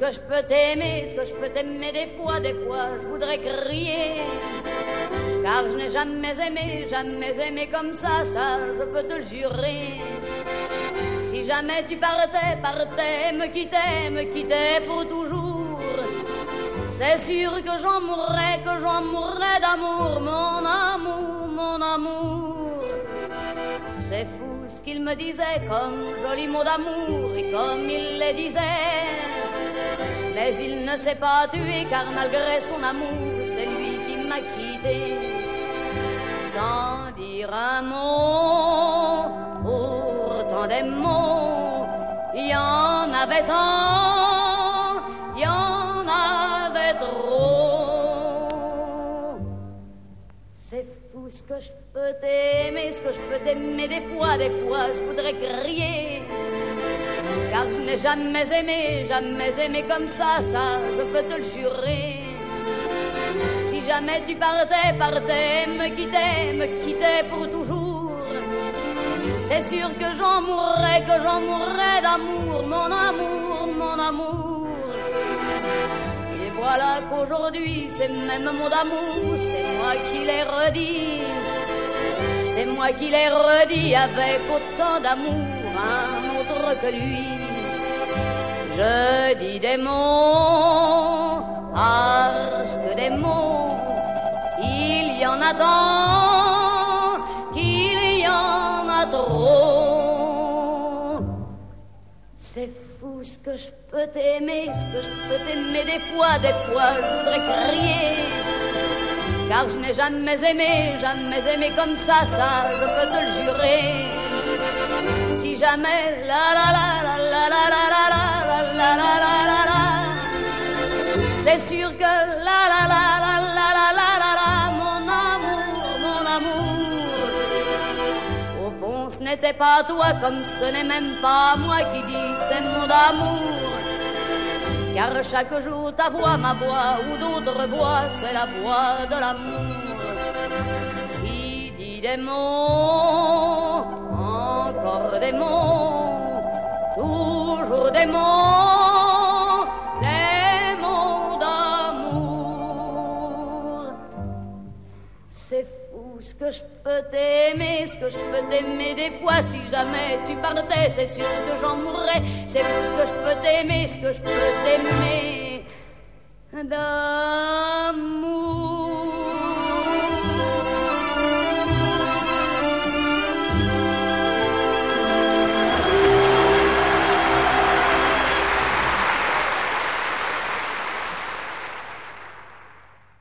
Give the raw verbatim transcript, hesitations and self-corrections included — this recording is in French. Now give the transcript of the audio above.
que je peux t'aimer, est-ce que je peux t'aimer des fois, des fois je voudrais crier. Car je n'ai jamais aimé, jamais aimé comme ça, ça je peux te le jurer. Si jamais tu partais, partais, me quittais, me quittais pour toujours, c'est sûr que j'en mourrais, que j'en mourrais d'amour, mon amour, mon amour. C'est fou ce qu'il me disait comme jolis mots d'amour et comme il les disait. Mais il ne s'est pas tué car malgré son amour, c'est lui qui m'a quitté. Sans dire un mot, pourtant des mots, il y en avait tant, il y en avait trop. C'est fou ce que je peux t'aimer, ce que je peux t'aimer des fois, des fois je voudrais crier. Car je n'ai jamais aimé, jamais aimé comme ça, ça je peux te le jurer. Si jamais tu partais, partais, me quittais, me quittais pour toujours, c'est sûr que j'en mourrais, que j'en mourrais d'amour, mon amour, mon amour. Et voilà qu'aujourd'hui, ces mêmes mots d'amour, c'est moi qui les redis. C'est moi qui les redis avec autant d'amour, un autre que lui. Je dis des mots, parce que des mots, il y en a tant, qu'il y en a trop. C'est fou ce que je peux t'aimer, ce que je peux t'aimer des fois, des fois je voudrais crier. Car je n'ai jamais aimé, jamais aimé comme ça, ça je peux te le jurer. Si jamais la la la la la la la la la la la la la la, c'est sûr que la la la la la la la la la, mon amour, mon amour. Au fond ce n'était pas toi, comme ce n'est même pas moi qui dis ces mots d'amour. Car chaque jour ta voix, ma voix ou d'autres voix, c'est la voix de l'amour qui dit des mots, encore des mots, toujours des mots, les mots d'amour. C'est fou ce que je peux t'aimer, ce que je peux t'aimer des fois. Si jamais tu partais, c'est sûr que j'en mourrais. C'est fou ce que je peux t'aimer, ce que je peux t'aimer d'amour.